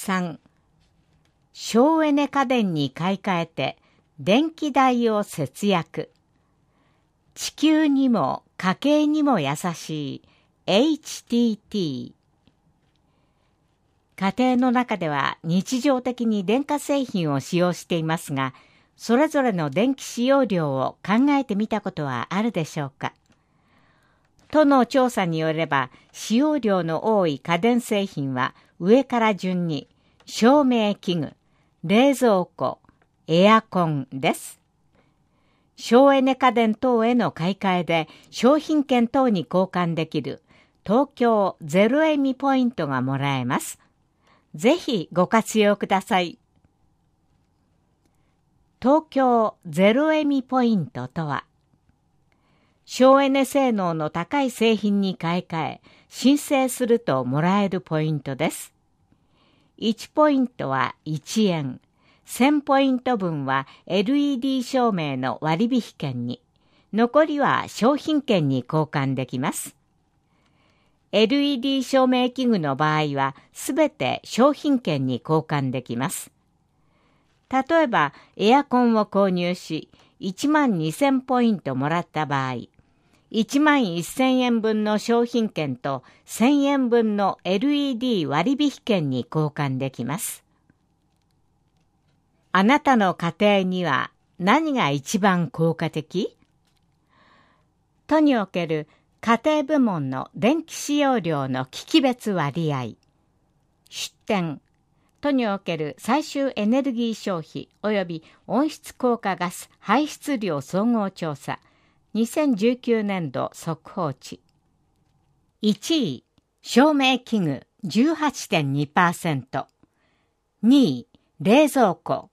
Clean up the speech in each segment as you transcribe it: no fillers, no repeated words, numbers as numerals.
3、省エネ家電に買い替えて電気代を節約。地球にも家計にも優しい HTT。家庭の中では日常的に電化製品を使用していますが、それぞれの電気使用量を考えてみたことはあるでしょうか。都の調査によれば、使用量の多い家電製品は上から順に照明器具、冷蔵庫、エアコンです。省エネ家電等への買い替えで商品券等に交換できる東京ゼロエミポイントがもらえます。ぜひご活用ください。東京ゼロエミポイントとは、省エネ性能の高い製品に買い替え、申請するともらえるポイントです。1ポイントは1円。1000ポイント分は LED 照明の割引券に、残りは商品券に交換できます。LED 照明器具の場合はすべて商品券に交換できます。例えばエアコンを購入し12000ポイントもらった場合、11000円分の商品券と1000円分の LED 割引券に交換できます。あなたの家庭には何が一番効果的？都における家庭部門の電気使用量の機器別割合。出典。都における最終エネルギー消費及び温室効果ガス排出量総合調査。2019年度速報値。1位、照明器具 18.2%。2位、冷蔵庫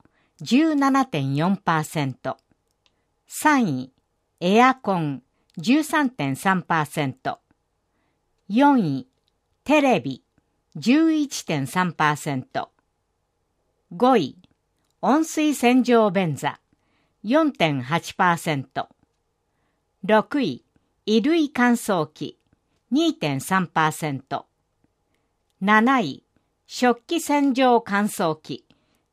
17.4%。3位、エアコン 13.3%。4位、テレビ 11.3%。5位、温水洗浄便座 4.8%。6位、衣類乾燥機 2.3%。7位、食器洗浄乾燥機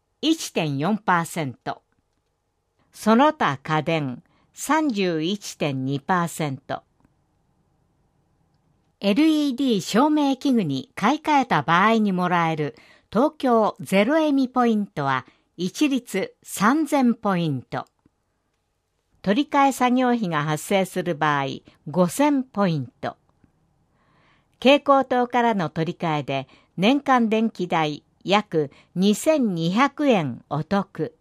1.4%。その他家電 31.2%。LED 照明器具に買い替えた場合にもらえる東京ゼロエミポイントは一律3000ポイント。取り替え作業費が発生する場合5000ポイント。蛍光灯からの取り替えで年間電気代約2200円お得。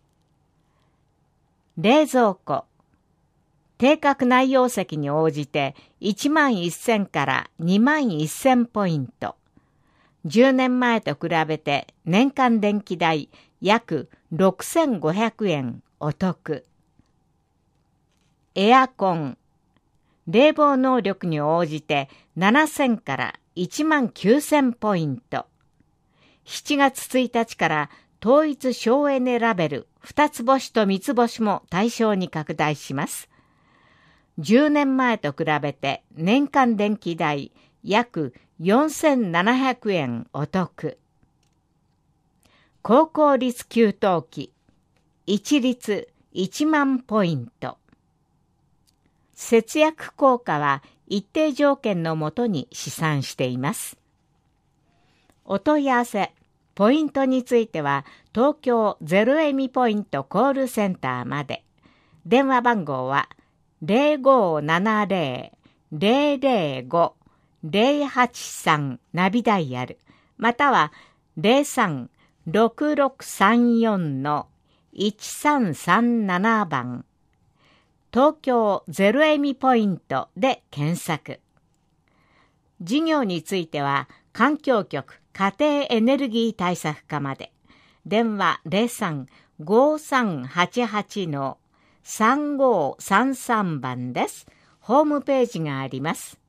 冷蔵庫。定格内容積に応じて11000から21000ポイント。10年前と比べて年間電気代約6500円お得。エアコン。冷房能力に応じて7000から19000ポイント。7月1日から統一省エネラベル2つ星と3つ星も対象に拡大します。10年前と比べて年間電気代約4700円お得。高効率給湯器。一律1万ポイント。節約効果は一定条件のもとに試算しています。お問い合わせ、ポイントについては東京ゼロエミポイントコールセンターまで。電話番号は 0570-005-083 ナビダイヤル、または 03-6634-1337 番。東京ゼロエミポイントで検索。事業については環境局家庭エネルギー対策課まで。電話 03-5388-3533 番です。ホームページがあります。